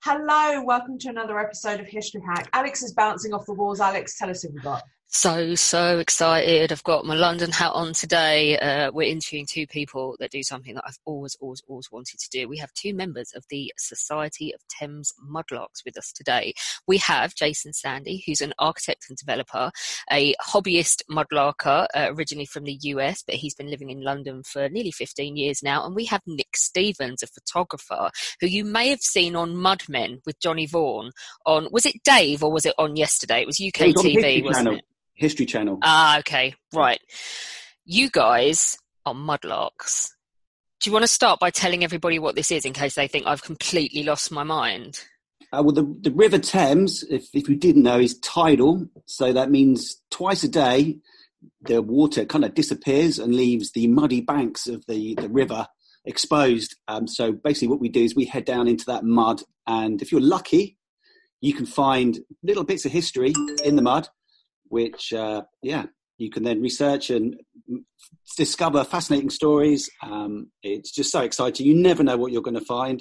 Hello, welcome to another episode of History Hack. Alex is bouncing off the walls. Alex, tell us who we've got. So excited. I've got my London hat on today. We're interviewing two people that do something that I've always wanted to do. We have two members of the Society of Thames Mudlarks with us today. We have Jason Sandy, who's an architect and developer, a hobbyist mudlarker, originally from the US, but he's been living in London for nearly 15 years now. And we have Nick Stevens, a photographer, who you may have seen on Mud Men with Johnny Vaughan on, was it Dave or was it on yesterday? It was UK TV, wasn't it? History Channel. Okay, right. You guys are mudlarks. Do you want to start by telling everybody what this is in case they think I've completely lost my mind? Well, the River Thames, if you didn't know, is tidal. So that means twice a day, the water kind of disappears and leaves the muddy banks of the river exposed. So basically what we do is we head down into that mud. And if you're lucky, you can find little bits of history in the mud, which, you can then research and discover fascinating stories. It's just so exciting. You never know what you're going to find.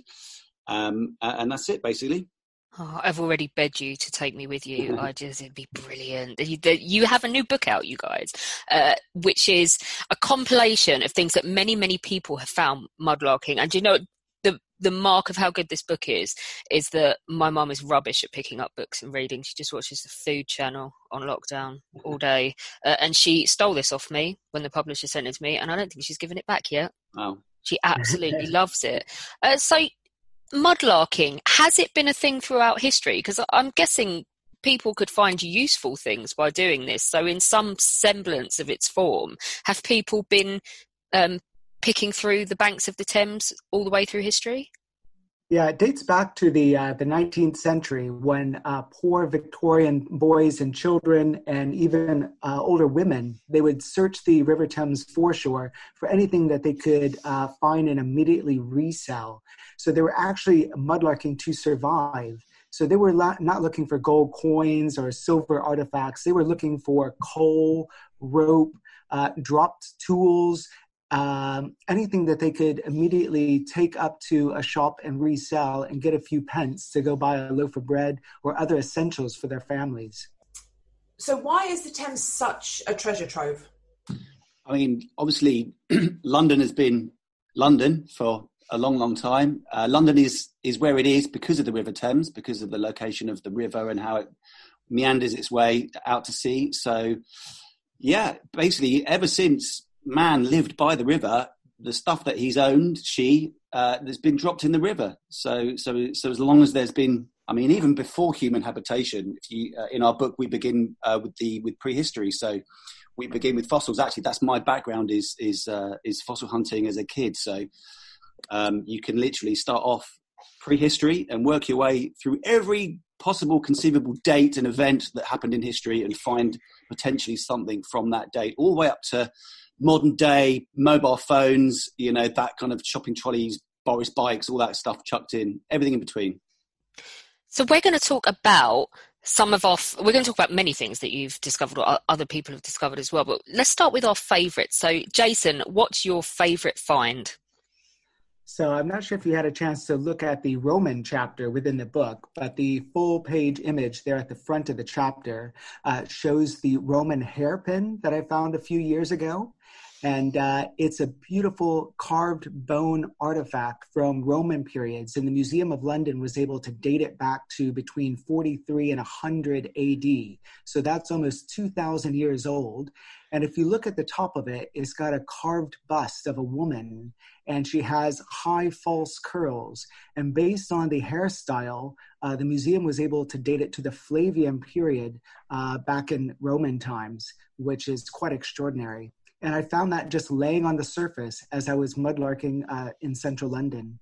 And that's it, basically. Oh, I've already begged you to take me with you. It'd be brilliant. You have a new book out, you guys, which is a compilation of things that many people have found mudlarking. And you know, the mark of how good this book is that my mum is rubbish at picking up books and reading. She just watches the Food Channel on lockdown all day. And she stole this off me when the publisher sent it to me, and I don't think she's given it back yet. Oh. She absolutely loves it. So mudlarking, has it been a thing throughout history? Because I'm guessing people could find useful things by doing this. So in some semblance of its form, have people been picking through the banks of the Thames all the way through history? Yeah, it dates back to the 19th century when poor Victorian boys and children and even older women, they would search the River Thames foreshore for anything that they could find and immediately resell. So they were actually mudlarking to survive. So they were not looking for gold coins or silver artifacts. They were looking for coal, rope, dropped tools, anything that they could immediately take up to a shop and resell and get a few pence to go buy a loaf of bread or other essentials for their families. So why is the Thames such a treasure trove? I mean, obviously, London has been London for a long time. London is where it is because of the River Thames, because of the location of the river and how it meanders its way out to sea. So, yeah, basically, ever since man lived by the river, the stuff that he's owned, there's been dropped in the river. So as long as there's been, I mean, even before human habitation, in our book we begin with prehistory. So we begin with fossils. Actually, that's my background is fossil hunting as a kid. So you can literally start off prehistory and work your way through every possible conceivable date and event that happened in history and find potentially something from that date, all the way up to modern day mobile phones, you know, that kind of shopping trolleys, Boris bikes, all that stuff chucked in, everything in between. So we're going to talk about we're going to talk about many things that you've discovered or other people have discovered as well, but let's start with our favourites. So Jason, what's your favourite find? So I'm not sure if you had a chance to look at the Roman chapter within the book, but the full page image there at the front of the chapter shows the Roman hairpin that I found a few years ago. And it's a beautiful carved bone artifact from Roman periods. And the Museum of London was able to date it back to between 43 and 100 AD. So that's almost 2,000 years old. And if you look at the top of it, it's got a carved bust of a woman, and she has high false curls. And based on the hairstyle, the museum was able to date it to the Flavian period back in Roman times, which is quite extraordinary. And I found that just laying on the surface as I was mudlarking in central London.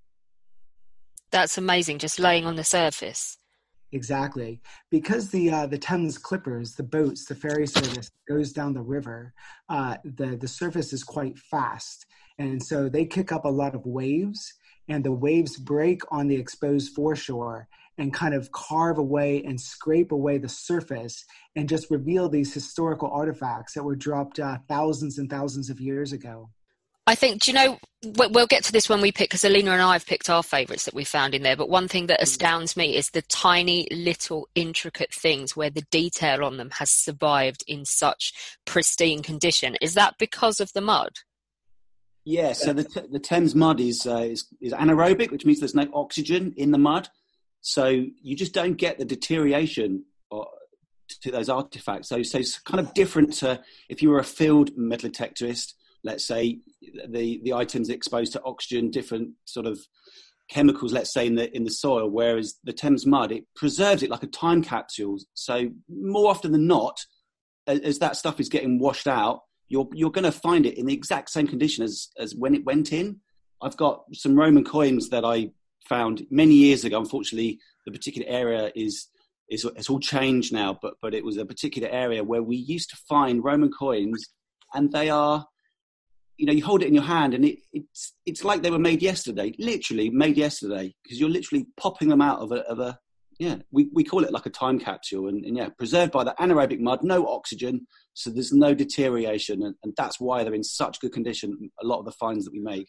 That's amazing, just laying on the surface. Exactly. Because the Thames Clippers, the boats, the ferry service goes down the river, the surface is quite fast. And so they kick up a lot of waves, and the waves break on the exposed foreshore and kind of carve away and scrape away the surface and just reveal these historical artifacts that were dropped thousands and thousands of years ago. I think, do you know, we'll get to this when we pick, because Alina and I have picked our favourites that we found in there. But one thing that astounds me is the tiny little intricate things where the detail on them has survived in such pristine condition. Is that because of the mud? Yeah, so the Thames mud is anaerobic, which means there's no oxygen in the mud. So you just don't get the deterioration to those artifacts. So it's kind of different to if you were a field metal detectorist. Let's say the items exposed to oxygen, different sort of chemicals, let's say in the soil, whereas the Thames mud, it preserves it like a time capsule. So more often than not, as that stuff is getting washed out, you're going to find it in the exact same condition as when it went in. I've got some Roman coins that I found many years ago. Unfortunately, the particular area it's all changed now, but it was a particular area where we used to find Roman coins, and they are, you hold it in your hand and it's like they were made yesterday, literally made yesterday, because you're literally popping them out of we call it like a time capsule, and preserved by the anaerobic mud, no oxygen, so there's no deterioration, and that's why they're in such good condition, a lot of the finds that we make.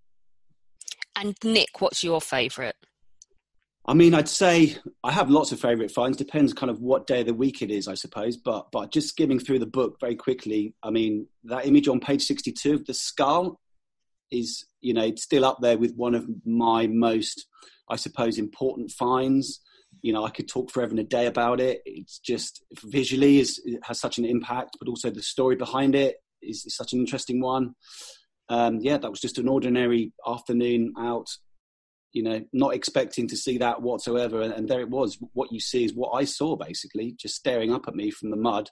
And Nick, what's your favourite? I mean, I'd say I have lots of favourite finds. Depends kind of what day of the week it is, I suppose. But just skimming through the book very quickly, I mean, that image on page 62 of the skull is, it's still up there with one of my most, I suppose, important finds. I could talk forever and a day about it. It's just visually it has such an impact, but also the story behind it is such an interesting one. That was just an ordinary afternoon out, not expecting to see that whatsoever. And there it was. What you see is what I saw, basically, just staring up at me from the mud,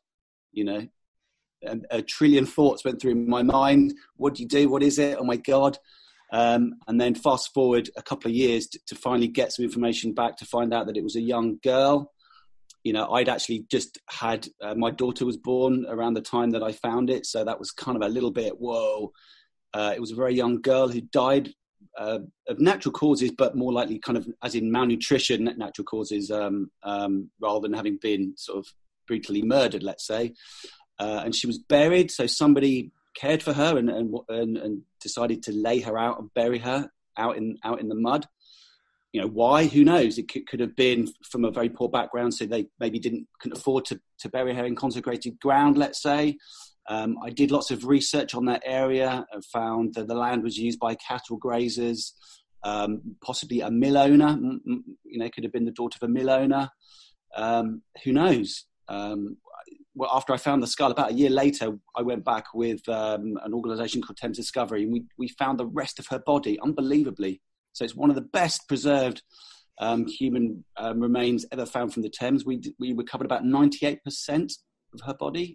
and a trillion thoughts went through my mind. What do you do? What is it? Oh my God. And then fast forward a couple of years to finally get some information back to find out that it was a young girl. I'd actually just had, my daughter was born around the time that I found it. So that was kind of a little bit, whoa. It was a very young girl who died of natural causes, but more likely kind of as in malnutrition, natural causes, rather than having been sort of brutally murdered, let's say. And she was buried, so somebody cared for her and decided to lay her out and bury her out in the mud. Why? Who knows? It could have been from a very poor background, so they maybe couldn't afford to bury her in consecrated ground, let's say. I did lots of research on that area and found that the land was used by cattle grazers, possibly a mill owner, could have been the daughter of a mill owner. Who knows? Well, after I found the skull, about a year later, I went back with an organisation called Thames Discovery, and we found the rest of her body, unbelievably. So it's one of the best preserved human remains ever found from the Thames. We recovered about 98% of her body.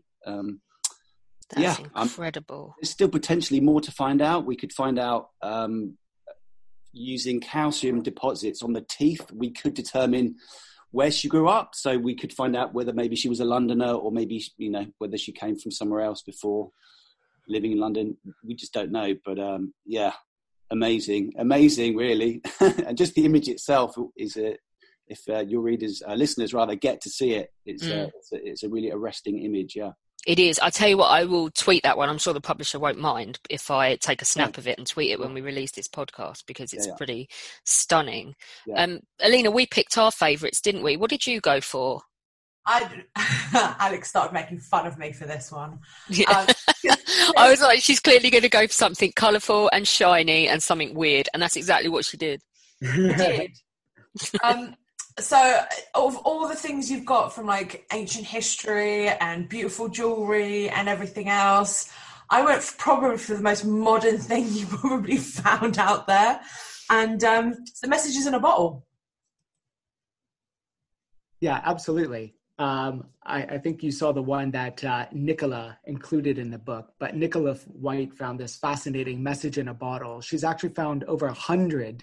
That's incredible. There's still potentially more to find out. We could find out using calcium deposits on the teeth. We could determine where she grew up, so we could find out whether maybe she was a Londoner or maybe whether she came from somewhere else before living in London. We just don't know. But amazing, really. And just the image itself is if your readers, listeners rather, get to see it, it's a really arresting image. Yeah. It is. I tell you what, I will tweet that one. I'm sure the publisher won't mind if I take a snap of it and tweet it when we release this podcast, because it's pretty stunning. Yeah. Alina, we picked our favourites, didn't we? What did you go for? Alex started making fun of me for this one. Yeah. I was like, she's clearly going to go for something colourful and shiny and something weird, and that's exactly what she did. She did. So of all the things you've got from like ancient history and beautiful jewellery and everything else, I went probably for the most modern thing you probably found out there. And the message is in a bottle. Yeah, absolutely. I think you saw the one that Nicola included in the book, but Nicola White found this fascinating message in a bottle. She's actually found over 100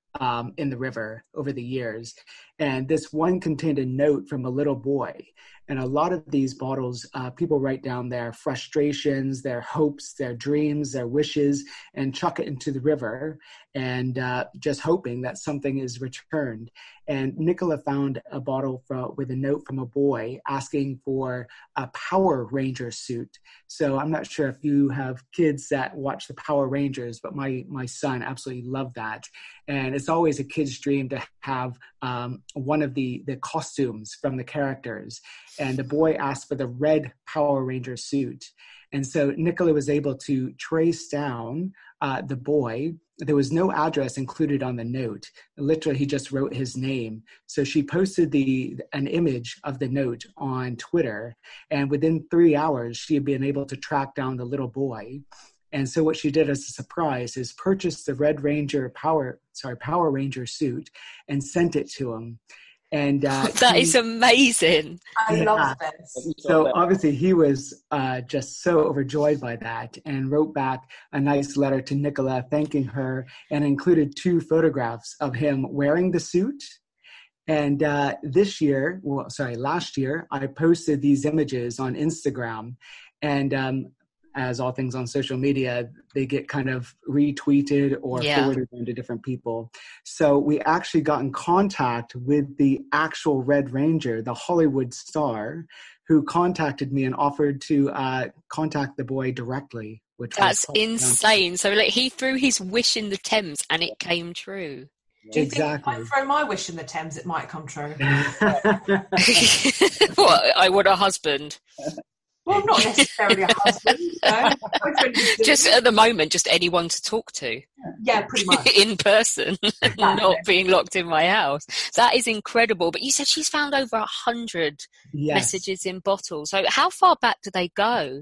in the river over the years. And this one contained a note from a little boy. And a lot of these bottles, people write down their frustrations, their hopes, their dreams, their wishes, and chuck it into the river, and just hoping that something is returned. And Nicola found a bottle with a note from a boy asking for a Power Ranger suit. So I'm not sure if you have kids that watch the Power Rangers, but my son absolutely loved that. And it's always a kid's dream to have one of the costumes from the characters. And the boy asked for the red Power Ranger suit. And so Nicola was able to trace down the boy. There was no address included on the note. Literally, he just wrote his name. So she posted an image of the note on Twitter. And within 3 hours, she had been able to track down the little boy. And so what she did as a surprise is purchase the Red Ranger Power Ranger suit and sent it to him. And that is amazing. I love this. So obviously he was just so overjoyed by that and wrote back a nice letter to Nicola thanking her and included 2 photographs of him wearing the suit. And last year, I posted these images on Instagram, and as all things on social media, they get kind of retweeted or forwarded to different people. So we actually got in contact with the actual Red Ranger, the Hollywood star, who contacted me and offered to contact the boy directly. That's insane. So he threw his wish in the Thames and it came true. Do you think if I throw my wish in the Thames, it might come true? What? I want a husband. Well, not necessarily a husband. No. Just at the moment, just anyone to talk to. Yeah, pretty much. In person, not being locked in my house. That is incredible. But you said she's found over 100 messages in bottles. So how far back do they go?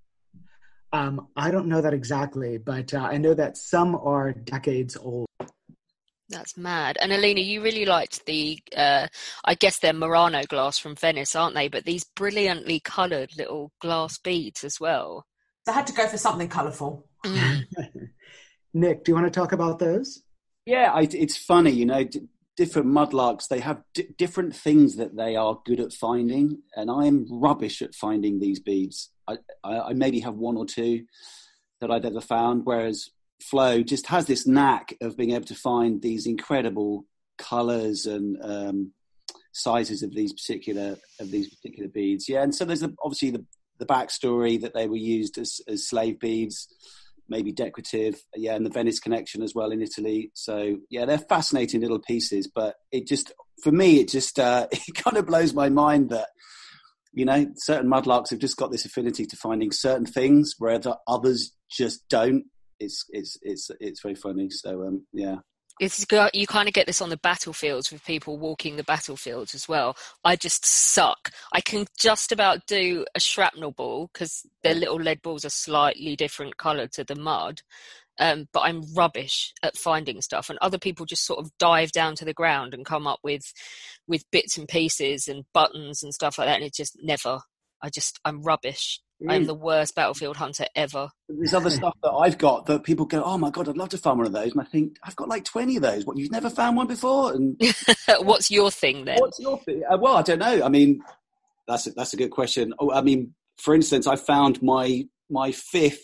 I don't know that exactly, but I know that some are decades old. That's mad. And Alina, you really liked the, I guess they're Murano glass from Venice, aren't they? But these brilliantly coloured little glass beads as well. I had to go for something colourful. Nick, do you want to talk about those? Yeah, it's funny, different mudlarks, they have different things that they are good at finding. And I am rubbish at finding these beads. I maybe have 1 or 2 that I've ever found, whereas Flo just has this knack of being able to find these incredible colours and sizes of these particular beads. Yeah, and so there's obviously the backstory that they were used as slave beads, maybe decorative. Yeah, and the Venice connection as well in Italy. So yeah, they're fascinating little pieces. But it kind of blows my mind that certain mudlarks have just got this affinity to finding certain things, whereas others just don't. It's very funny. So yeah. You kind of get this on the battlefields with people walking the battlefields as well. I just suck. I can just about do a shrapnel ball because their little lead balls are slightly different colour to the mud. But I'm rubbish at finding stuff, and other people just sort of dive down to the ground and come up with bits and pieces and buttons and stuff like that. And it just never. I'm rubbish. I'm the worst battlefield hunter ever. There's other stuff that I've got that people go, oh my God, I'd love to find one of those. And I think, I've got like 20 of those. What, you've never found one before? And what's your thing then? What's your thing? Well, I don't know. I mean, that's a good question. Oh, I mean, for instance, I found my 5th,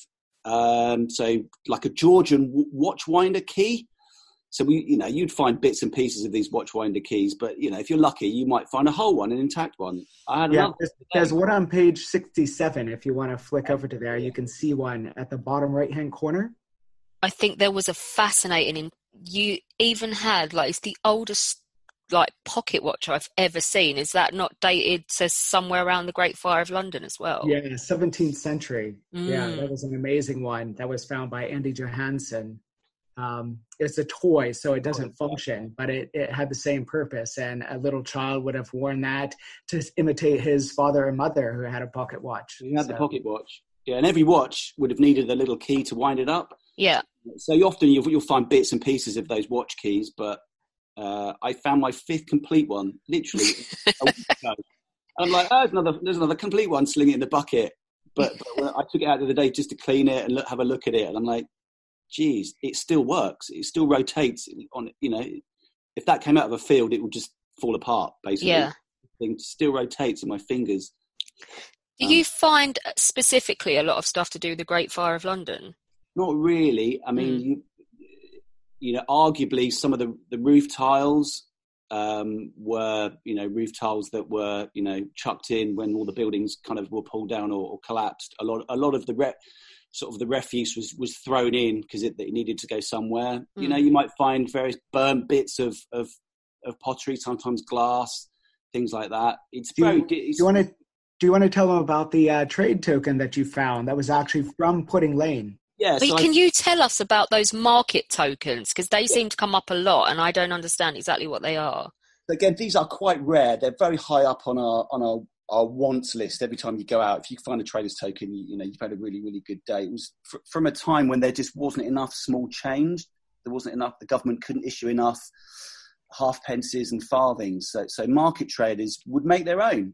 so like a Georgian watchwinder key. So you'd find bits and pieces of these watchwinder keys, but if you're lucky, you might find a whole one, an intact one. There's one on page 67. If you want to flick over to there, you can see one at the bottom right-hand corner. I think there was a fascinating. You even had it's the oldest pocket watch I've ever seen. Is that not dated? Says somewhere around the Great Fire of London as well. Yeah, 17th century. Yeah, that was an amazing one that was found by Andy Johansson. It's a toy, so it doesn't function, but it had the same purpose. And a little child would have worn that to imitate his father and mother who had a pocket watch. He had the pocket watch. Yeah, and every watch would have needed a little key to wind it up. Yeah. So often you'll find bits and pieces of those watch keys, but I found my 5th complete one, literally a week ago. And I'm like, there's another complete one, sling it in the bucket. But I took it out the other day just to clean it and have a look at it. And I'm like, geez, it still works. It still rotates on, if that came out of a field, it would just fall apart, basically. Yeah. It still rotates in my fingers. Do you find specifically a lot of stuff to do with the Great Fire of London? Not really. I mean, arguably some of the roof tiles were, roof tiles that were, chucked in when all the buildings kind of were pulled down or collapsed. A lot of the the refuse was thrown in because it needed to go somewhere. You might find various burnt bits of pottery, sometimes glass, things like that. It's very. Do you want to tell them about the trade token that you found that was actually from Pudding Lane? Yeah. Can you tell us about those market tokens? Because they seem to come up a lot, and I don't understand exactly what they are. Again, these are quite rare. They're very high up on our wants list. Every time you go out, if you find a trader's token, you've had a really, really good day. It was from a time when there just wasn't enough small change. There wasn't enough. The government couldn't issue enough halfpences and farthings. So market traders would make their own.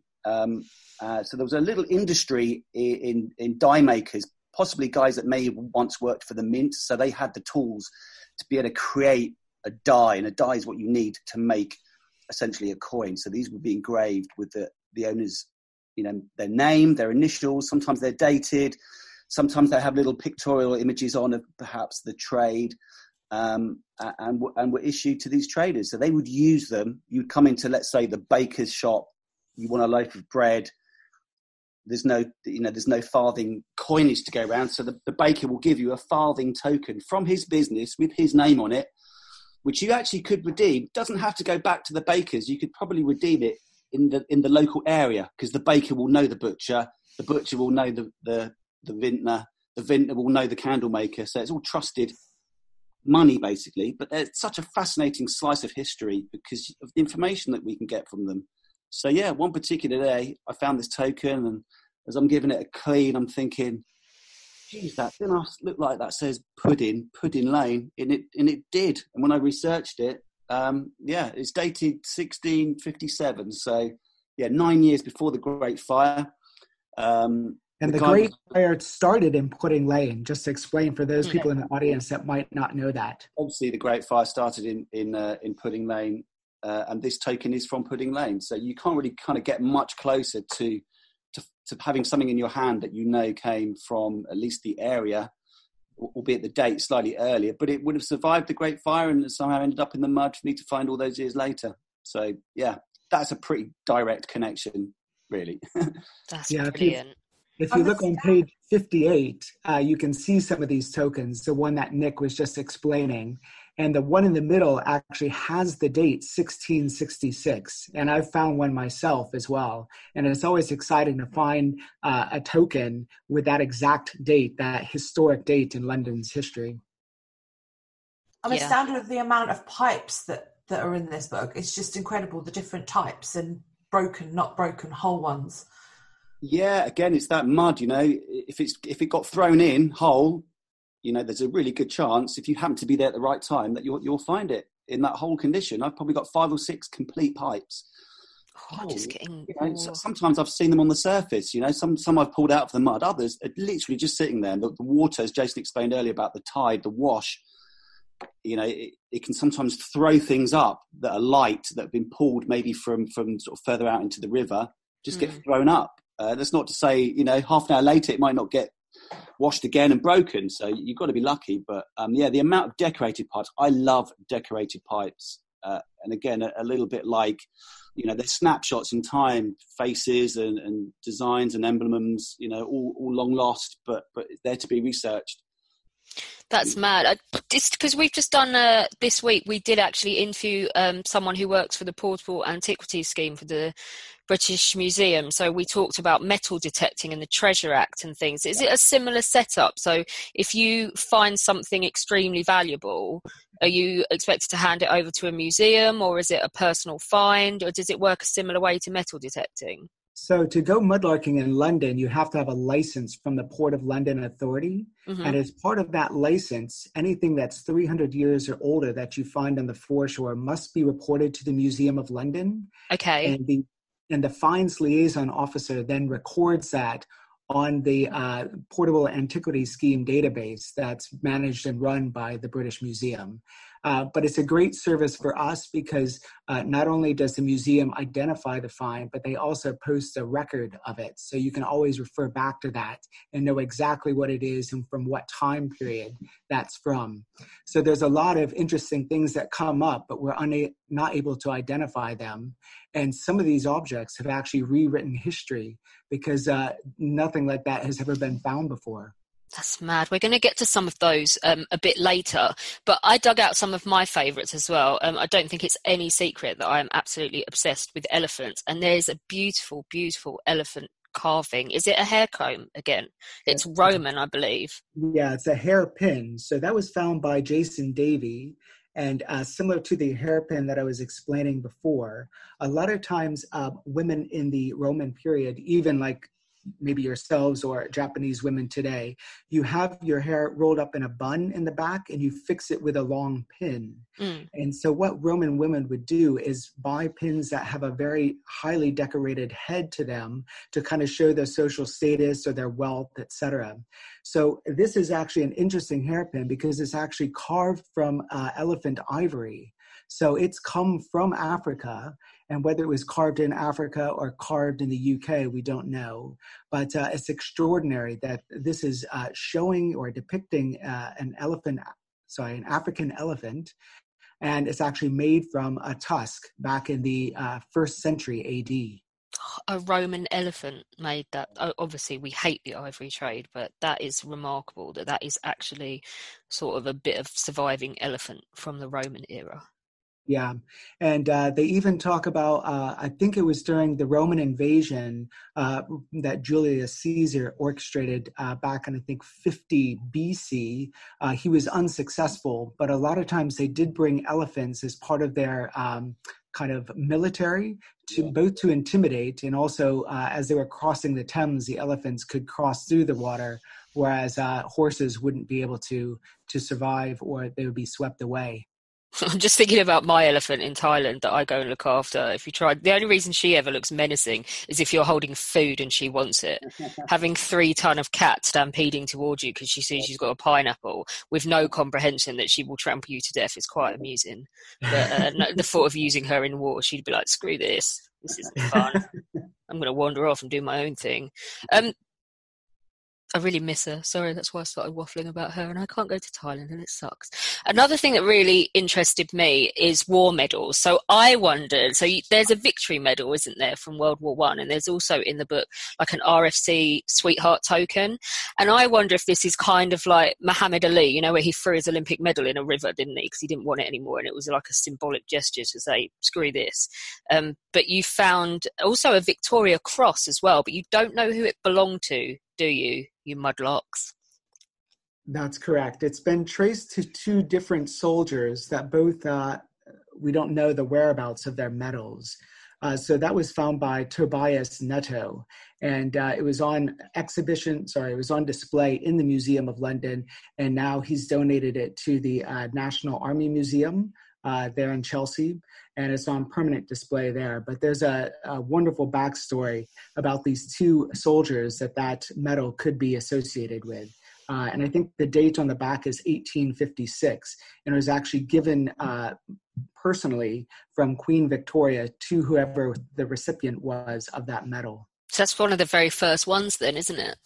So there was a little industry in die makers, possibly guys that may have once worked for the mint. So they had the tools to be able to create a die, and a die is what you need to make essentially a coin. So these would be engraved with the owner's, their name, their initials. Sometimes they're dated. Sometimes they have little pictorial images on of perhaps the trade, and were issued to these traders. So they would use them. You'd come into, let's say, the baker's shop. You want a loaf of bread. There's no farthing coinage to go around. So the baker will give you a farthing token from his business with his name on it, which you actually could redeem. Doesn't have to go back to the bakers. You could probably redeem it in the local area, because the baker will know the butcher will know the vintner will know the candle maker. So it's all trusted money, basically. But it's such a fascinating slice of history because of the information that we can get from them. So yeah, one particular day I found this token, and as I'm giving it a clean, I'm thinking, geez, that didn't look like that says Pudding Lane, and it did. And when I researched it, it's dated 1657. So yeah, 9 years before the Great Fire. And the Great Fire started in Pudding Lane. Just to explain for those people in the audience that might not know that. Obviously, the Great Fire started in Pudding Lane. And this token is from Pudding Lane. So you can't really kind of get much closer to having something in your hand that came from at least the area, albeit the date slightly earlier, but it would have survived the Great Fire and somehow ended up in the mud for me to find all those years later. So yeah, that's a pretty direct connection, really. That's brilliant. If you look on page 58, you can see some of these tokens, the one that Nick was just explaining. And the one in the middle actually has the date 1666. And I've found one myself as well. And it's always exciting to find a token with that exact date, that historic date in London's history. I'm astounded with the amount of pipes that are in this book. It's just incredible, the different types, and broken, not broken, whole ones. Yeah, again, it's that mud, if it got thrown in whole, there's a really good chance, if you happen to be there at the right time, that you'll find it in that whole condition. I've probably got 5 or 6 complete pipes. Just getting. Sometimes I've seen them on the surface. Some I've pulled out of the mud. Others are literally just sitting there. And the water, as Jason explained earlier about the tide, the wash. It can sometimes throw things up that are light, that have been pulled maybe from sort of further out into the river, just get thrown up. That's not to say half an hour later it might not get washed again and broken, so you've got to be lucky. But the amount of decorated pipes, I love decorated pipes, and again a little bit like there's snapshots in time, faces and designs and emblems, all long lost, but there to be researched. That's mad. Just because we've just done this week, we did actually interview someone who works for the Portable Antiquities Scheme for the British Museum. So we talked about metal detecting and the Treasure Act and things. Is it a similar setup? So if you find something extremely valuable, are you expected to hand it over to a museum, or is it a personal find, or does it work a similar way to metal detecting? So to go mudlarking in London, you have to have a license from the Port of London Authority. Mm-hmm. And as part of that license, anything that's 300 years or older that you find on the foreshore must be reported to the Museum of London. Okay. And the fines liaison officer then records that on the Portable Antiquity Scheme database that's managed and run by the British Museum. But it's a great service for us because not only does the museum identify the find, but they also post a record of it. So you can always refer back to that and know exactly what it is and from what time period that's from. So there's a lot of interesting things that come up, but we're not able to identify them. And some of these objects have actually rewritten history because nothing like that has ever been found before. That's mad. We're going to get to some of those a bit later, but I dug out some of my favourites as well. I don't think it's any secret that I am absolutely obsessed with elephants, and there's a beautiful, beautiful elephant carving. Is it a hair comb again? It's Roman, I believe. Yeah, it's a hairpin. So that was found by Jason Davey. And similar to the hairpin that I was explaining before, a lot of times women in the Roman period, even like maybe yourselves or Japanese women today, you have your hair rolled up in a bun in the back and you fix it with a long pin. And so what Roman women would do is buy pins that have a very highly decorated head to them to kind of show their social status or their wealth, etc. So this is actually an interesting hairpin because it's actually carved from elephant ivory. So it's come from Africa, and whether it was carved in Africa or carved in the UK, we don't know. But it's extraordinary that this is showing or depicting an African elephant, and it's actually made from a tusk back in the 1st century AD. A Roman elephant made that. Obviously, we hate the ivory trade, but that is remarkable that is actually sort of a bit of surviving elephant from the Roman era. Yeah, and they even talk about, I think it was during the Roman invasion that Julius Caesar orchestrated back in, I think, 50 BC. He was unsuccessful, but a lot of times they did bring elephants as part of their kind of military, both to intimidate and also as they were crossing the Thames, the elephants could cross through the water, whereas horses wouldn't be able to survive or they would be swept away. I'm just thinking about my elephant in Thailand that I go and look after. If you try, the only reason she ever looks menacing is if you're holding food and she wants it. Having 3 ton of cats stampeding towards you because she sees she's got a pineapple with no comprehension that she will trample you to death is quite amusing. But the thought of using her in war, she'd be like, screw this. This isn't fun. I'm going to wander off and do my own thing. I really miss her. Sorry, that's why I started waffling about her, and I can't go to Thailand, and it sucks. Another thing that really interested me is war medals. So I wondered, there's a victory medal, isn't there, from World War I, and there's also in the book like an RFC sweetheart token. And I wonder if this is kind of like Muhammad Ali, where he threw his Olympic medal in a river, didn't he, because he didn't want it anymore, and it was like a symbolic gesture to say, screw this. But you found also a Victoria Cross as well, but you don't know who it belonged to, do you mudlarks? That's correct. It's been traced to 2 different soldiers that both, we don't know the whereabouts of their medals. So that was found by Tobias Netto, and it was on display in the Museum of London, and now he's donated it to the National Army Museum there in Chelsea, and it's on permanent display there. But there's a wonderful backstory about these 2 soldiers that medal could be associated with. And I think the date on the back is 1856, and it was actually given personally from Queen Victoria to whoever the recipient was of that medal. So that's one of the very first ones then, isn't it?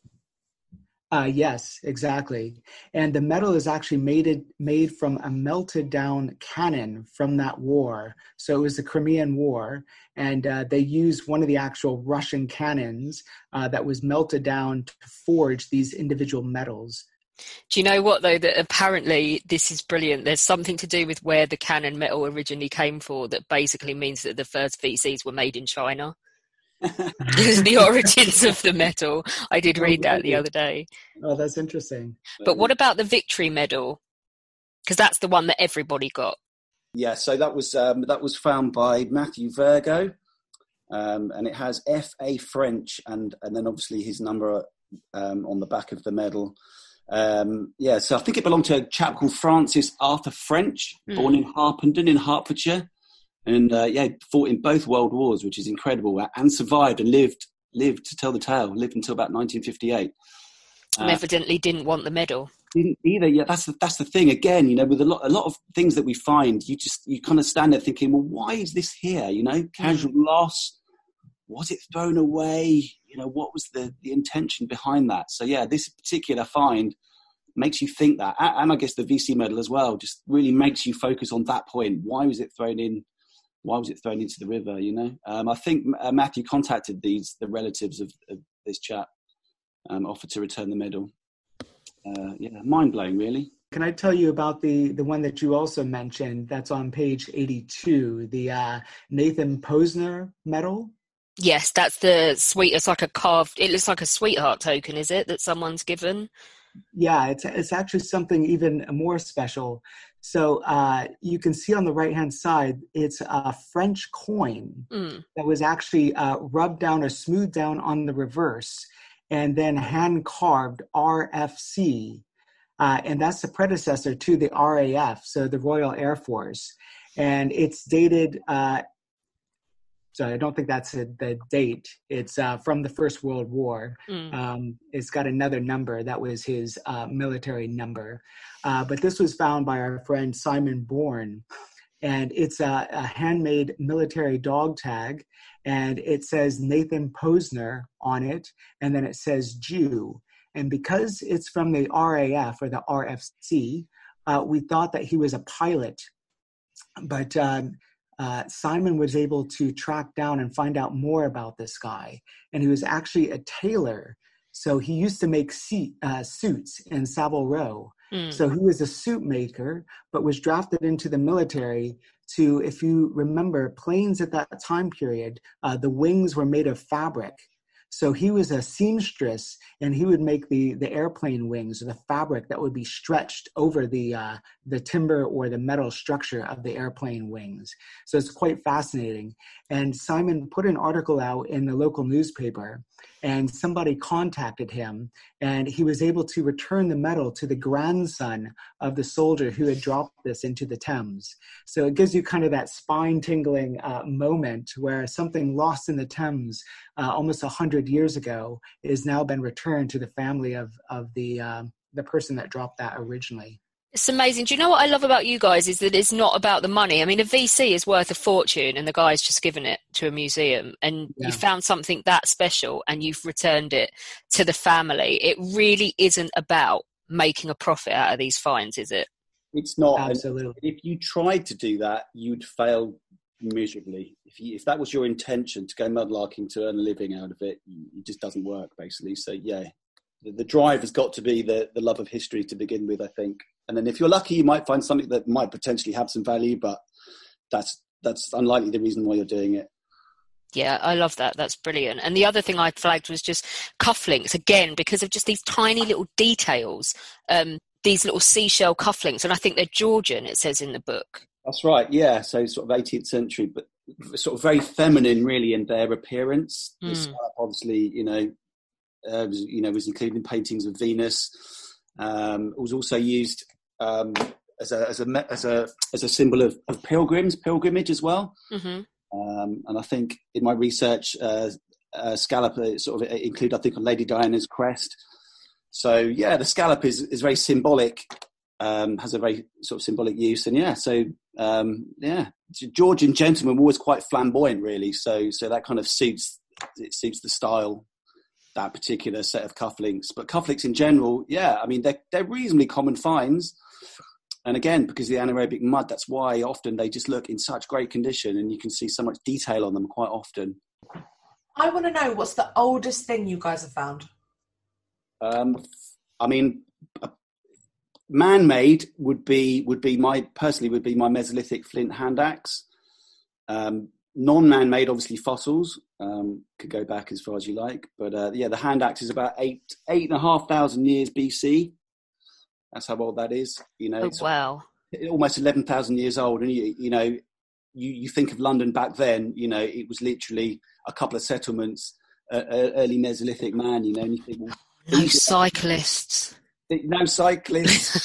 Yes, exactly. And the medal is actually made from a melted down cannon from that war. So it was the Crimean War, and they used one of the actual Russian cannons that was melted down to forge these individual medals. Do you know what, though, that apparently this is brilliant. There's something to do with where the cannon metal originally came from that basically means that the first VCs were made in China. The origins of the medal. I did read that the other day. Oh, that's interesting. But what about the victory medal? Because that's the one that everybody got. Yeah, so that was found by Matthew Virgo, and it has F.A. French and then obviously his number on the back of the medal. So I think it belonged to a chap called Francis Arthur French, born in Harpenden in Hertfordshire. And fought in both world wars, which is incredible, and survived and lived lived to tell the tale, lived until about 1958. And evidently didn't want the medal. Didn't either. Yeah, that's the thing. Again, with a lot of things that we find, you kind of stand there thinking, well, why is this here? Casual loss. Was it thrown away? What was the intention behind that? So yeah, this particular find makes you think that, and I guess the VC medal as well, just really makes you focus on that point. Why was it thrown in? Why was it thrown into the river? I think Matthew contacted the relatives of this chap, offered to return the medal. Mind blowing, really. Can I tell you about the one that you also mentioned? That's on page 82, the Nathan Posner medal. Yes, that's the sweet. It's like it looks like a sweetheart token, is it, that someone's given? Yeah, it's actually something even more special. So you can see on the right-hand side, it's a French coin that was actually rubbed down or smoothed down on the reverse and then hand-carved RFC. And that's the predecessor to the RAF, so the Royal Air Force. And it's dated... So I don't think that's the date. It's from the First World War. It's got another number. That was his military number. But this was found by our friend Simon Bourne. And it's a handmade military dog tag. And it says Nathan Posner on it. And then it says Jew. And because it's from the RAF or the RFC, we thought that he was a pilot. But... Simon was able to track down and find out more about this guy. And he was actually a tailor. So he used to make suits in Savile Row. So he was a suit maker, but was drafted into the military to, if you remember, planes at that time period, the wings were made of fabric. So he was a seamstress, and he would make the airplane wings, or the fabric that would be stretched over the timber or the metal structure of the airplane wings. So it's quite fascinating. And Simon put an article out in the local newspaper, and somebody contacted him, and he was able to return the medal to the grandson of the soldier who had dropped this into the Thames. So it gives you kind of that spine-tingling moment where something lost in the Thames almost 100 years ago is now been returned to the family of the person that dropped that originally. It's amazing. Do you know what I love about you guys is that it's not about the money. I mean, a VC is worth a fortune and the guy's just given it to a museum, and you found something that special and you've returned it to the family. It really isn't about making a profit out of these finds, is it? It's not. Absolutely. If you tried to do that, you'd fail miserably. If that was your intention, to go mudlarking to earn a living out of it, it just doesn't work, basically. So yeah, the drive has got to be the love of history to begin with, I think. And then if you're lucky, you might find something that might potentially have some value, but that's unlikely the reason why you're doing it. Yeah, I love that. That's brilliant. And the other thing I flagged was just cufflinks, again, because of just these tiny little details, these little seashell cufflinks. And I think they're Georgian, it says in the book. That's right, yeah. So sort of 18th century, but sort of very feminine, really, in their appearance. The scallop, obviously, was included in paintings of Venus. It was also used as a symbol of pilgrimage as well. Mm-hmm. And I think in my research, scallop sort of include, I think, on Lady Diana's crest. So yeah, the scallop is very symbolic, has a very sort of symbolic use, and Georgian gentlemen were always quite flamboyant, really. So that kind of suits the style, that particular set of cufflinks. But cufflinks in general, yeah, I mean, they're reasonably common finds. And again, because of the anaerobic mud, that's why often they just look in such great condition, and you can see so much detail on them quite often. I want to know, what's the oldest thing you guys have found? I mean, man-made would be my Mesolithic flint hand axe. Non-man-made, obviously fossils, could go back as far as you like, but the hand axe is about 8,500 years BC. That's how old that is. It's wow, almost 11,000 years old. And you think of London back then. It was literally a couple of settlements, early Mesolithic man. And you think, well, no cyclists. No cyclists,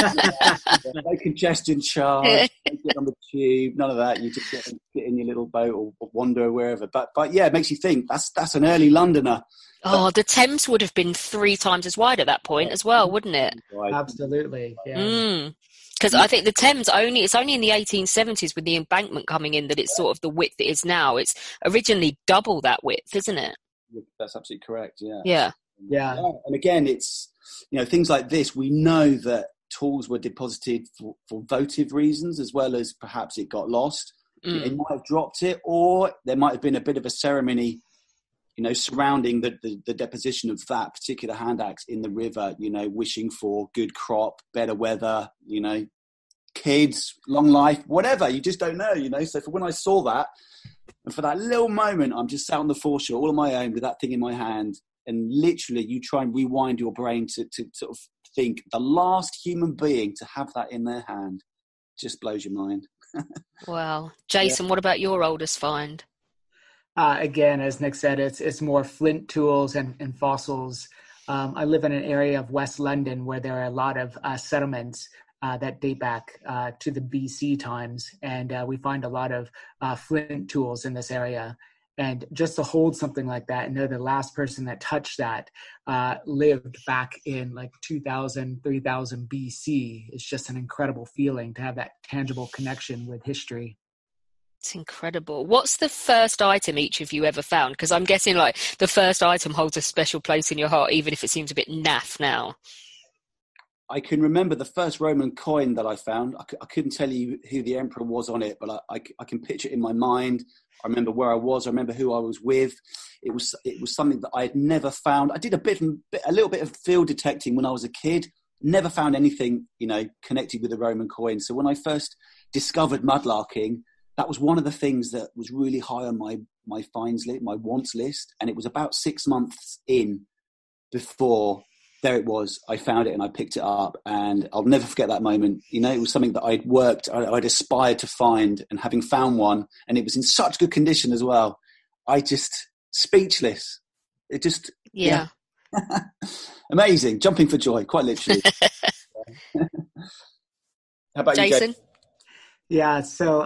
no congestion charge, don't get on the tube, none of that. You just get in your little boat or wander wherever. But yeah, it makes you think. That's an early Londoner. Oh, the Thames would have been 3 times as wide at that point as well, wouldn't it? Absolutely, yeah. Because I think the Thames it's only in the 1870s with the embankment coming in that it's sort of the width it is now. It's originally double that width, isn't it? That's absolutely correct. Yeah. And again, it's, things like this, we know that tools were deposited for votive reasons, as well as perhaps it got lost. It might have dropped it, or there might have been a bit of a ceremony surrounding the deposition of that particular hand axe in the river, wishing for good crop, better weather, kids, long life, whatever. You just don't know, So for when I saw that, and for that little moment, I'm just sat on the foreshore all on my own with that thing in my hand, and literally you try and rewind your brain to sort of think the last human being to have that in their hand just blows your mind. Wow. Jason, What about your oldest find? Again, as Nick said, it's more flint tools and fossils. I live in an area of West London where there are a lot of settlements that date back to the BC times, and we find a lot of flint tools in this area. And just to hold something like that and know the last person that touched that lived back in like 2000, 3000 BC, it's just an incredible feeling to have that tangible connection with history. It's incredible. What's the first item each of you ever found? Because I'm guessing like the first item holds a special place in your heart, even if it seems a bit naff now. I can remember the first Roman coin that I found. I couldn't tell you who the emperor was on it, but I can picture it in my mind. I remember where I was. I remember who I was with. It was something that I had never found. I did a little bit of field detecting when I was a kid. Never found anything, connected with the Roman coin. So when I first discovered mudlarking, that was one of the things that was really high on my finds list, my wants list. And it was about 6 months in before there it was. I found it and I picked it up, and I'll never forget that moment. It was something that I'd aspired to find, and having found one, and it was in such good condition as well. I just speechless. It just, yeah. Amazing. Jumping for joy, quite literally. How about Jason? You, Jay? Yeah, so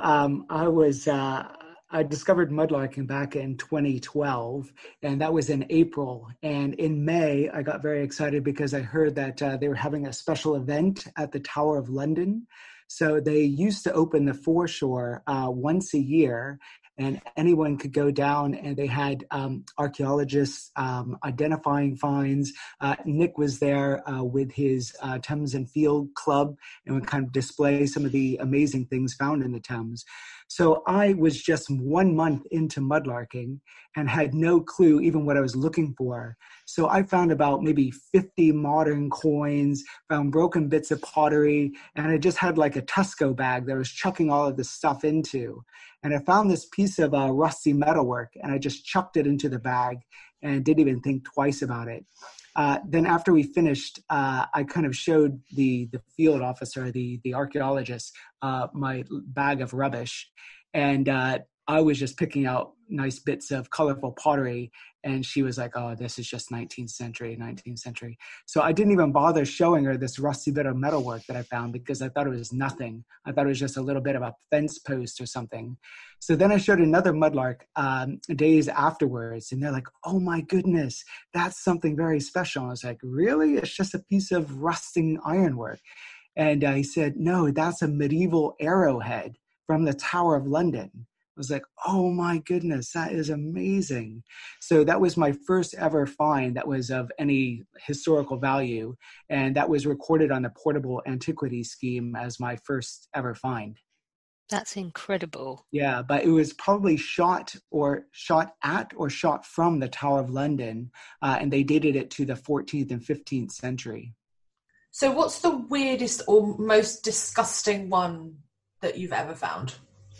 I discovered mudlarking back in 2012, and that was in April. And in May, I got very excited because I heard that they were having a special event at the Tower of London. So they used to open the foreshore once a year, and anyone could go down, and they had archaeologists identifying finds. Nick was there with his Thames and Field Club, and would kind of display some of the amazing things found in the Thames. So I was just 1 month into mudlarking and had no clue even what I was looking for. So I found about maybe 50 modern coins, found broken bits of pottery, and I just had like a Tesco bag that I was chucking all of this stuff into. And I found this piece of rusty metalwork, and I just chucked it into the bag and didn't even think twice about it. Then after we finished, I kind of showed the field officer, the archaeologist, my bag of rubbish. And I was just picking out nice bits of colorful pottery. And she was like, oh, this is just 19th century. So I didn't even bother showing her this rusty bit of metalwork that I found because I thought it was nothing. I thought it was just a little bit of a fence post or something. So then I showed another mudlark days afterwards, and they're like, oh my goodness, that's something very special. I was like, really? It's just a piece of rusting ironwork. And he said, no, that's a medieval arrowhead from the Tower of London. I was like, oh my goodness, that is amazing. So that was my first ever find that was of any historical value. And that was recorded on the Portable Antiquity Scheme as my first ever find. That's incredible. Yeah, but it was probably shot at or shot from the Tower of London. And they dated it to the 14th and 15th century. So what's the weirdest or most disgusting one that you've ever found?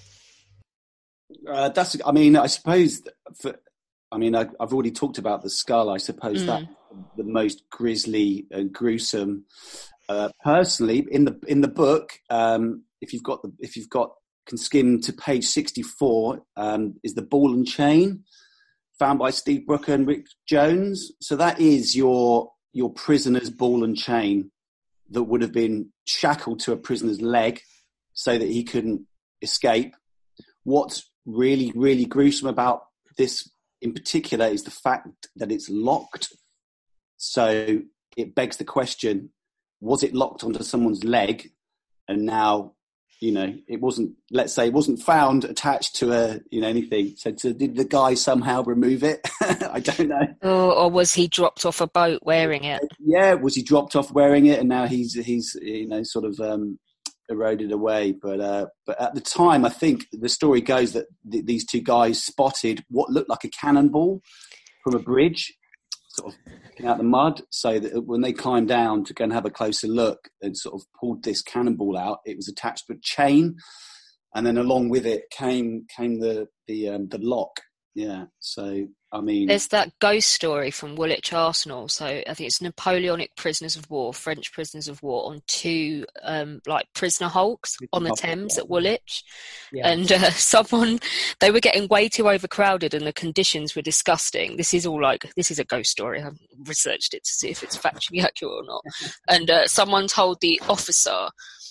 I suppose I've already talked about the skull. I suppose that's the most grisly and gruesome. Personally, in the book, if you've got can skim to page 64, is the ball and chain found by Steve Brooker and Rick Jones. So that is your your prisoner's ball and chain that would have been shackled to a prisoner's leg so that he couldn't escape. What's really, really gruesome about this in particular is the fact that it's locked. So it begs the question, was it locked onto someone's leg? And now, it wasn't, let's say it wasn't found attached to anything. So did the guy somehow remove it? I don't know. Or was he dropped off a boat wearing it? Yeah, was he dropped off wearing it, and now he's sort of eroded away. But at the time, I think the story goes that these two guys spotted what looked like a cannonball from a bridge, sort of picking out the mud, so that when they climbed down to go and have a closer look and sort of pulled this cannonball out, it was attached to a chain, and then along with it came the lock. Yeah, so I mean, there's that ghost story from Woolwich Arsenal. So I think it's Napoleonic prisoners of war, French prisoners of war, on two prisoner hulks on the Thames at Woolwich. Yeah. And they were getting way too overcrowded and the conditions were disgusting. This is a ghost story. I haven't researched it to see if it's factually accurate or not. And someone told the officer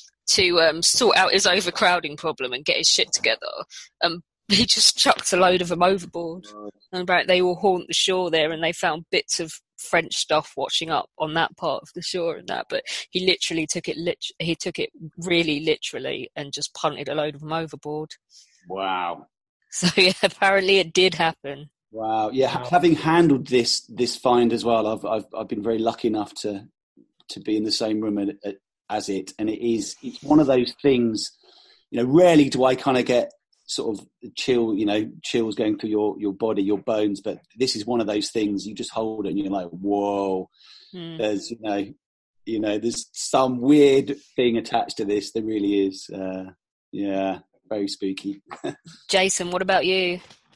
to sort out his overcrowding problem and get his shit together. He just chucked a load of them overboard. And they all haunt the shore there, and they found bits of French stuff washing up on that part of the shore and that. But he literally took it really literally and just punted a load of them overboard. Wow. So yeah, apparently it did happen. Wow. Yeah, having handled this find as well, I've been very lucky enough to be in the same room as it, and it's one of those things. Rarely do I kind of get sort of chills going through your body, your bones, but this is one of those things you just hold it and you're like, whoa. There's there's some weird thing attached to this. There really is. Very spooky. Jason, what about you?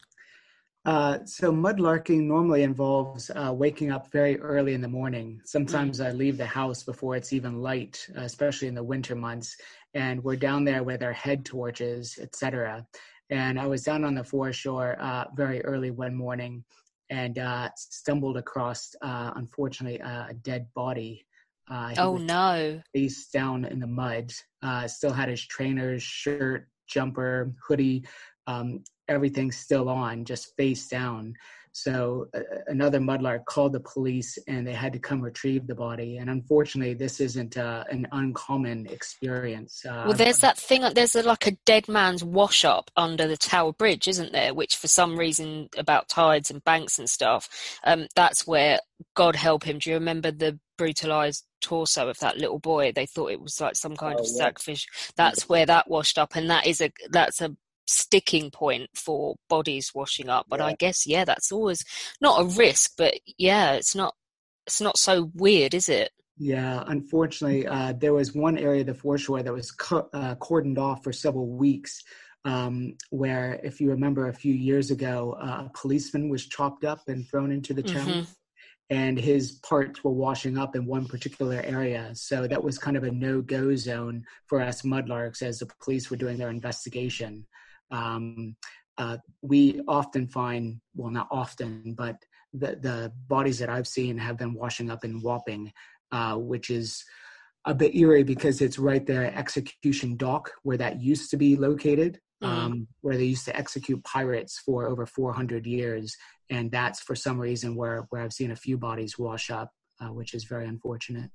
So mudlarking normally involves waking up very early in the morning. Sometimes I leave the house before it's even light, especially in the winter months. And we're down there with our head torches, etc. And I was down on the foreshore very early one morning and stumbled across, unfortunately, a dead body. No. Face down in the mud. Still had his trainers, shirt, jumper, hoodie, everything still on, just face down. So another mudlark called the police and they had to come retrieve the body. And unfortunately, this isn't an uncommon experience. There's that thing, there's a dead man's wash up under the Tower Bridge, isn't there? Which for some reason about tides and banks and stuff, that's where, God help him, do you remember the brutalized torso of that little boy? They thought it was like some kind of sackfish. That's where that washed up, and that's a sticking point for bodies washing up. But I guess that's always not a risk, but it's not so weird, is it? Yeah, unfortunately, there was one area of the foreshore that was cordoned off for several weeks, where, if you remember, a few years ago, a policeman was chopped up and thrown into the channel, and his parts were washing up in one particular area. So that was kind of a no-go zone for us mudlarks as the police were doing their investigation. We often find, well, not often, but the bodies that I've seen have been washing up in Wapping, which is a bit eerie because it's right there at Execution Dock, where that used to be located, where they used to execute pirates for over 400 years. And that's for some reason where I've seen a few bodies wash up, which is very unfortunate.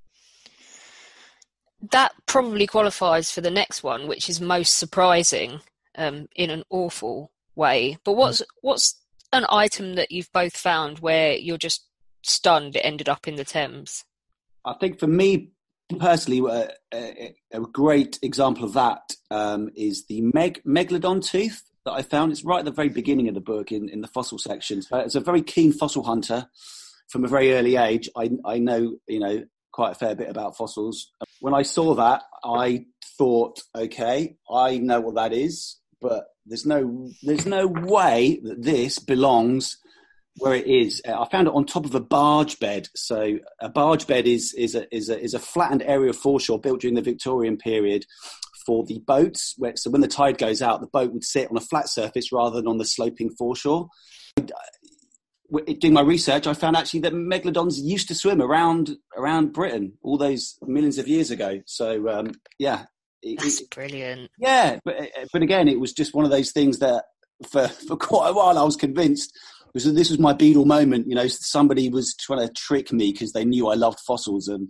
That probably qualifies for the next one, which is most surprising. In an awful way. But what's an item that you've both found where you're just stunned it ended up in the Thames? I think for me personally, a great example of that is the Megalodon tooth that I found. It's right at the very beginning of the book in the fossil section. So as a very keen fossil hunter from a very early age, I know quite a fair bit about fossils. When I saw that, I thought, okay, I know what that is. But there's no way that this belongs where it is. I found it on top of a barge bed. So a barge bed is a flattened area of foreshore built during the Victorian period for the boats. So when the tide goes out, the boat would sit on a flat surface rather than on the sloping foreshore. doing my research, I found actually that megalodons used to swim around Britain all those millions of years ago. So That's brilliant. Yeah, but again, it was just one of those things that for quite a while I was convinced this was my Beadle moment. Somebody was trying to trick me because they knew I loved fossils, and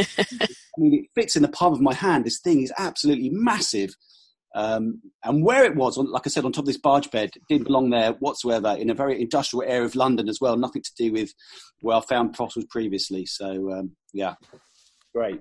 it fits in the palm of my hand. This thing is absolutely massive. And where it was, like I said, on top of this barge bed, it didn't belong there whatsoever, in a very industrial area of London as well, nothing to do with where I found fossils previously. So, great.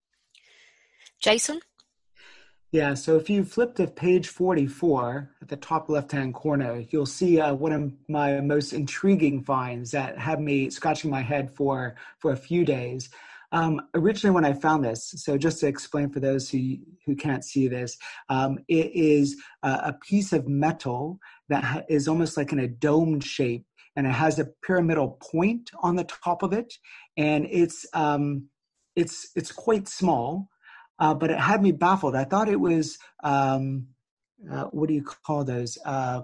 Jason? Yeah, so if you flip to page 44 at the top left-hand corner, you'll see one of my most intriguing finds that had me scratching my head for a few days. Originally, when I found this, so just to explain for those who can't see this, it is a piece of metal that is almost like in a domed shape, and it has a pyramidal point on the top of it, and it's quite small, but it had me baffled. I thought it was what do you call those?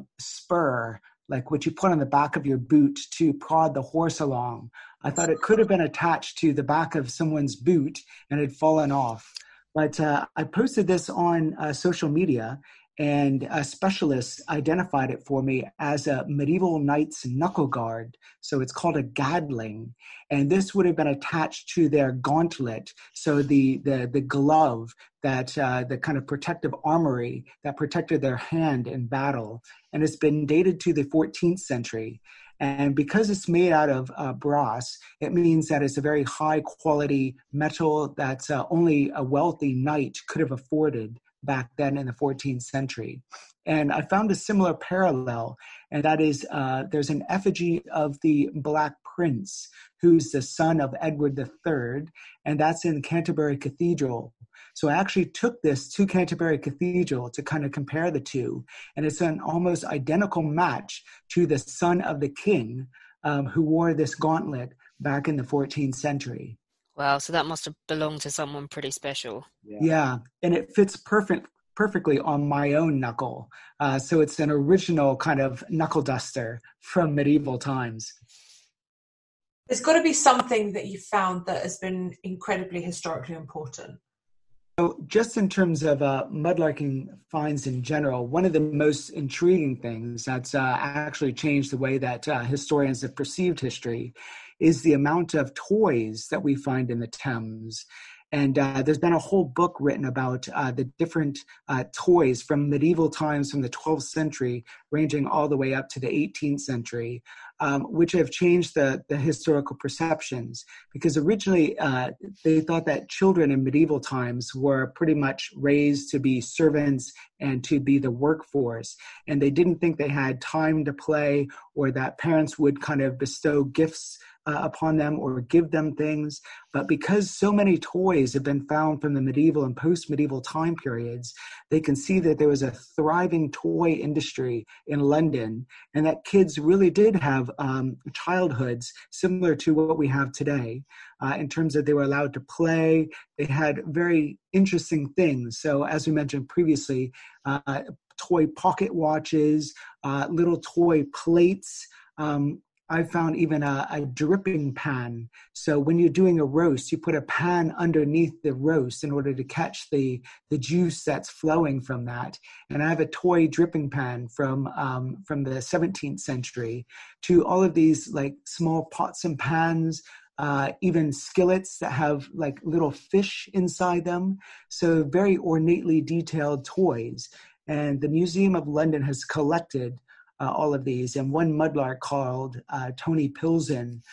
Spur, like what you put on the back of your boot to prod the horse along. I thought it could have been attached to the back of someone's boot and had fallen off. But I posted this on social media, and a specialist identified it for me as a medieval knight's knuckle guard. So it's called a gadling. And this would have been attached to their gauntlet. So the glove that the kind of protective armory that protected their hand in battle. And it's been dated to the 14th century. And because it's made out of brass, it means that it's a very high quality metal that only a wealthy knight could have afforded back then in the 14th century. And I found a similar parallel, and that is there's an effigy of the Black Prince, who's the son of Edward III, and that's in Canterbury Cathedral. So I actually took this to Canterbury Cathedral to kind of compare the two, and it's an almost identical match to the son of the king who wore this gauntlet back in the 14th century. Wow, so that must have belonged to someone pretty special. Yeah, and it fits perfectly on my own knuckle. So it's an original kind of knuckle duster from medieval times. There's got to be something that you found that has been incredibly historically important. So just in terms of mudlarking finds in general, one of the most intriguing things that's actually changed the way that historians have perceived history is the amount of toys that we find in the Thames. And there's been a whole book written about the different toys from medieval times, from the 12th century, ranging all the way up to the 18th century, which have changed the historical perceptions. Because originally they thought that children in medieval times were pretty much raised to be servants and to be the workforce. And they didn't think they had time to play, or that parents would kind of bestow gifts upon them or give them things. But because so many toys have been found from the medieval and post-medieval time periods, they can see that there was a thriving toy industry in London, and that kids really did have childhoods similar to what we have today in terms of they were allowed to play. They had very interesting things. So as we mentioned previously, toy pocket watches, little toy plates, I found even a dripping pan. So when you're doing a roast, you put a pan underneath the roast in order to catch the juice that's flowing from that. And I have a toy dripping pan from the 17th century, to all of these like small pots and pans, even skillets that have like little fish inside them. So very ornately detailed toys. And the Museum of London has collected all of these. And one mudlark called Tony Pilsen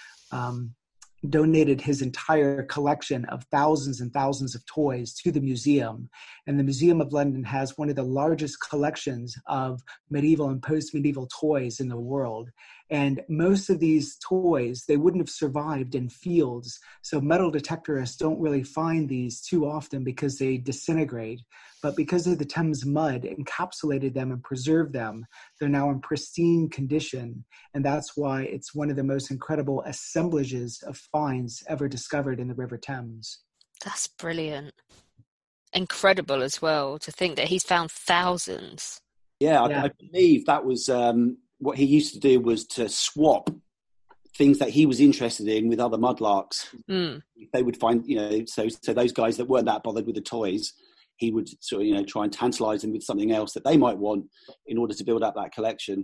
donated his entire collection of thousands and thousands of toys to the museum. And the Museum of London has one of the largest collections of medieval and post-medieval toys in the world. And most of these toys, they wouldn't have survived in fields. So metal detectorists don't really find these too often because they disintegrate. But because of the Thames mud encapsulated them and preserved them, they're now in pristine condition. And that's why it's one of the most incredible assemblages of finds ever discovered in the River Thames. That's brilliant. Incredible as well to think that he's found thousands. Yeah. I believe that was what he used to do, was to swap things that he was interested in with other mudlarks. Mm. They would find, so those guys that weren't that bothered with the toys, he would sort of, try and tantalize them with something else that they might want in order to build up that collection.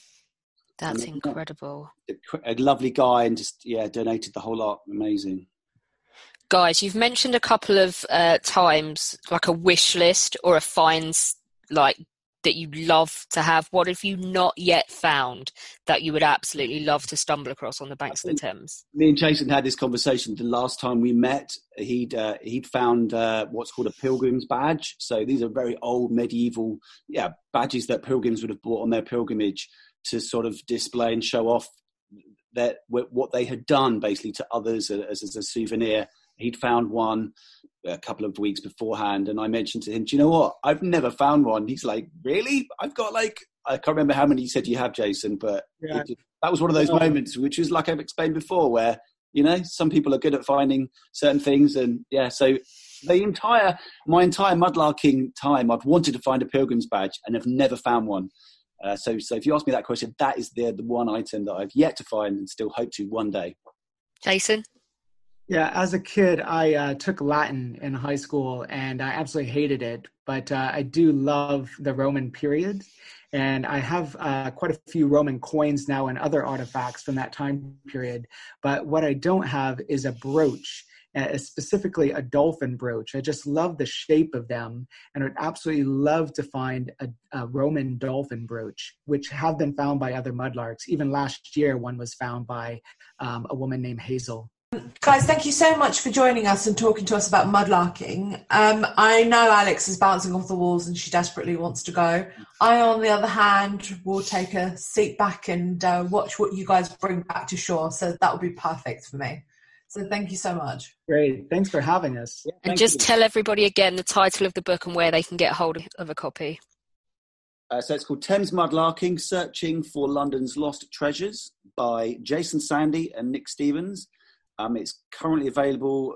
That's incredible. A lovely guy, and just, donated the whole lot. Amazing. Guys, you've mentioned a couple of times like a wish list or a finds like that you'd love to have. What have you not yet found that you would absolutely love to stumble across on the banks of the Thames? Me and Jason had this conversation the last time we met. He'd found what's called a pilgrim's badge. So these are very old medieval badges that pilgrims would have bought on their pilgrimage to sort of display and show off that what they had done basically to others as a souvenir. He'd found one a couple of weeks beforehand, and I mentioned to him, do you know what? I've never found one. He's like, really? I've got I can't remember how many you said you have, Jason, but that was one of those moments, which was like I've explained before, where, some people are good at finding certain things. And so my entire mudlarking time, I've wanted to find a pilgrim's badge and have never found one. So if you ask me that question, that is the one item that I've yet to find and still hope to one day. Jason? Yeah, as a kid, I took Latin in high school, and I absolutely hated it. But I do love the Roman period, and I have quite a few Roman coins now and other artifacts from that time period. But what I don't have is a brooch, specifically a dolphin brooch. I just love the shape of them, and would absolutely love to find a Roman dolphin brooch, which have been found by other mudlarks. Even last year, one was found by a woman named Hazel. Guys, thank you so much for joining us and talking to us about mudlarking. I know Alex is bouncing off the walls and she desperately wants to go. I, on the other hand, will take a seat back and watch what you guys bring back to shore. So that would be perfect for me. So thank you so much. Great. Thanks for having us. And just tell everybody again the title of the book and where they can get hold of a copy. So it's called Thames Mudlarking, Searching for London's Lost Treasures by Jason Sandy and Nick Stevens. It's currently available.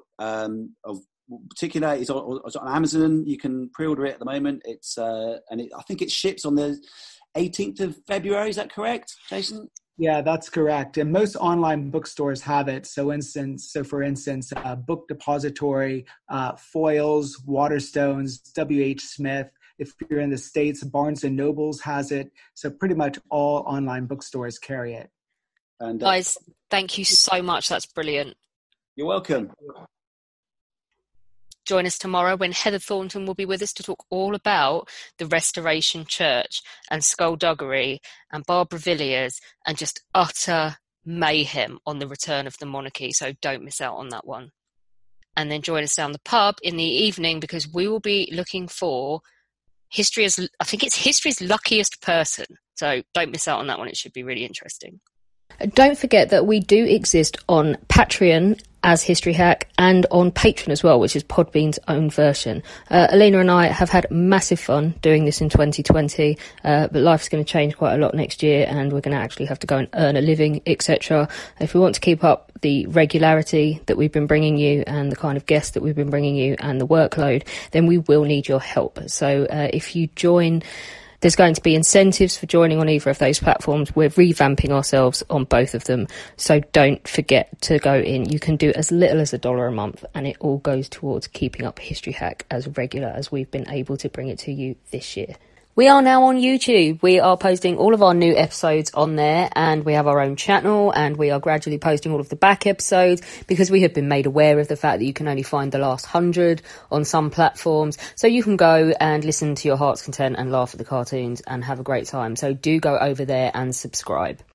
It's on Amazon. You can pre-order it at the moment. I think it ships on the 18th of February. Is that correct, Jason? Yeah, that's correct. And most online bookstores have it. For instance, Book Depository, Foyles, Waterstones, W.H. Smith. If you're in the States, Barnes & Nobles has it. So pretty much all online bookstores carry it. And guys, thank you so much. That's brilliant. You're welcome. Join us tomorrow when Heather Thornton will be with us to talk all about the Restoration Church and skullduggery and Barbara Villiers and just utter mayhem on the return of the monarchy. So don't miss out on that one. And then join us down the pub in the evening because we will be looking for history's luckiest person. So don't miss out on that one. It should be really interesting. Don't forget that we do exist on Patreon as History Hack and on Patreon as well, which is Podbean's own version. Alina and I have had massive fun doing this in 2020, but life's going to change quite a lot next year and we're going to actually have to go and earn a living, etc. If we want to keep up the regularity that we've been bringing you and the kind of guests that we've been bringing you and the workload, then we will need your help. So if you join... There's going to be incentives for joining on either of those platforms. We're revamping ourselves on both of them. So don't forget to go in. You can do as little as $1 a month and it all goes towards keeping up History Hack as regular as we've been able to bring it to you this year. We are now on YouTube. We are posting all of our new episodes on there and we have our own channel and we are gradually posting all of the back episodes because we have been made aware of the fact that you can only find the last 100 on some platforms. So you can go and listen to your heart's content and laugh at the cartoons and have a great time. So do go over there and subscribe.